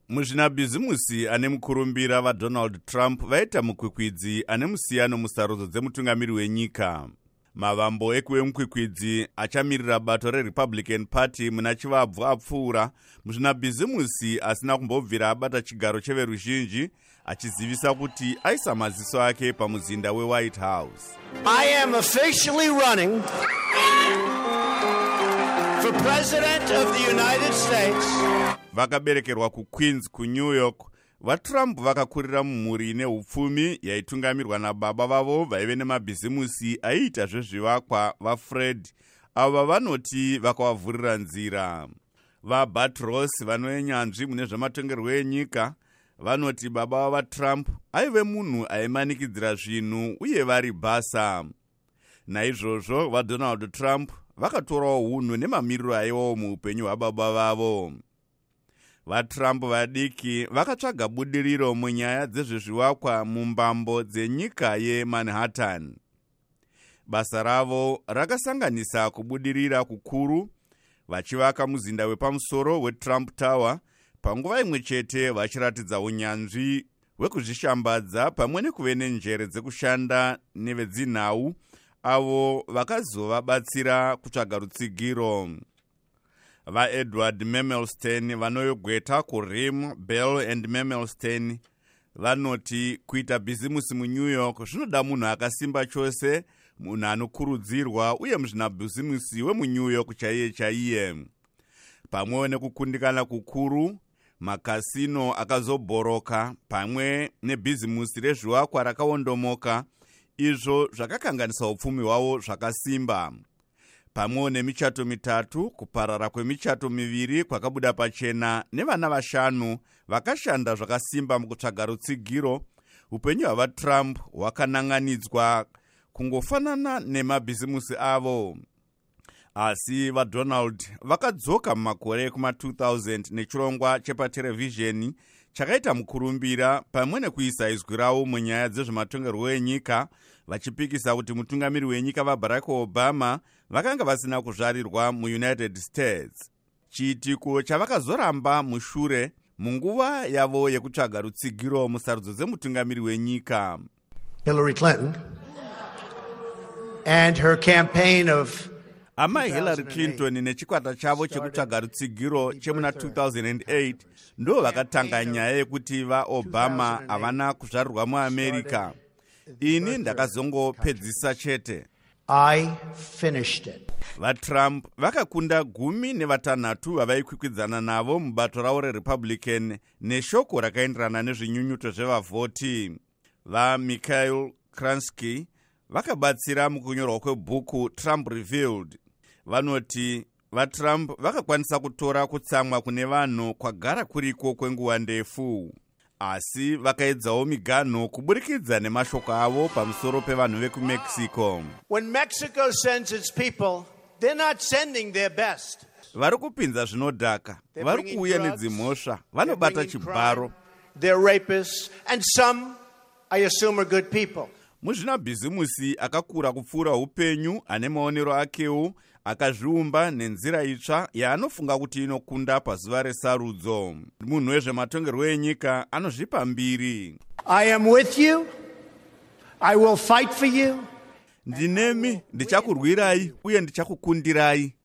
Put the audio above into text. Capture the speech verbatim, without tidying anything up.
Muzvinabhizimusi ane mukurumbira vaDonald Trump vaita mukwikwidzi ane musiyano musarudzo dzemutungamiri wenyika. Mavambo ekuve mukwikwidzi achamirira bato reRepublican Party muna chivabvu apfuura muzvinabhizimusi asina kumbobvira abata chigaro cheveruzhinji, achizivisa kuti aisa maziso ake pamuzinda weWhite House. I am officially running for President of the United States. Vakaberekerwa kuQueens kuNew York, vaTrump vakakurira mumhuri neupfumi yaitungamirwa nababa vavo vaive nemabhizimusi aiita zvezvivakwa vaFred, ava vanoti vakavavhurira nzira. VaBart Ross vanoenyanzvi mune zvematongerwo enyika vanoti baba vavaTrump aive munhu aimanikidzira zvinhu uye vari basa. Naizvozvo vaDonald Trump vakatorawo hunhu nemamiriro aivawo muupenyu hwababa vavo. VaTrump vadiki vakatsvaga budiriro munyaya dzezvezvivakwa mumbambo dzenyika yeManhattan. Basa ravo rakasanganisa kubudirira kukuru vachivaka muzinda wepamusoro weTrump Tower, panguva imwe chete vachiratidza unyanzvi hwekuzvishambadza pamwe nekuve nenjere dzekushanda nevedzinhau avo vakazovabatsira kutsvaga rutsigiro. VaEdward Memelstein vanoyogweta kuRim, Bell and Memelstein vanoti kuita bhizimusi muNew York zvinoda munhu akasimba chose, munhu anokurudzirwa uye muzvinabhizimusi wemuNew York chaiye chaiye. Pamwe nekukundikana kukuru, makasino akazobhoroka pamwe nebhizimusi rezvivakwa rakaondomoka, izvo zvakakanganisa upfumi hwavo zvakasimba. Pamwe nemichato mitatu, kuparara kwemichato miviri kwakabuda pachena nevana vashanu vakashanda zvakasimba mukutsvaga rutsigiro, upenyu hwavaTrump hwakananganidzwa kungofanana nemabhizimusi avo. Asi vaDonald vakadzoka mumakore kuma two thousand nechirongwa chepaterevhizheni chakaita mukurumbira pamwe nekuisa izwi ravo munyaya dzezvematongerwo enyika, vachipikisa kuti mutungamiri wenyika vaBarack Obama vakanga vasina kuzvarirwa muUnited States. Chiitiko chavakazoramba mushure munguva yavo yekutsvaga rutsigiro musarudzo dzemutungamiri wenyika. Hillary Clinton and her campaign of Amai Hillary Clinton nechikwata chavo chekutsvaga rutsigiro chemuna two thousand eight ndo vakatanga nyaya yekuti vaObama havana kuzvarirwa muAmerica. Ini ndakazongopedzisa chete. I finished it. VaTrump vakakunda gumi nevatanhatu vavaikwikwidzana navo mubato ravo reRepublican neshoko rakaenderana nezvinyunyuto zvevavhoti. VaMikhail Kransky vakabatsira mukunyorwa kwebhuku Trump Revealed. Vanoti vaTrump vakakwanisa kutora kutsamwa kune vanhu kwagara kuriko kwenguva ndefu, asi vakaedzawo miganho kuburikidza nemashoko avo pamusoro pevanhu vekuMexico. When Mexico sends its people, they're not sending their best. Vari kupinza zvinodhaka, vari kuuya nedzimhosva, vanobata chibharo. They're rapists, and some, I assume, are good people. Muzvinabhizimusi akakura kupfuura upenyu ane maonero akewo, akazviumba nenzira itsva yaanofunga kuti inokunda pazuva resarudzo. Munhu wezvematongerwo enyika anozvipa mbiri. I am with you. I will fight for you. Ndinemi, ndichakurwirai uye ndichakukundirai.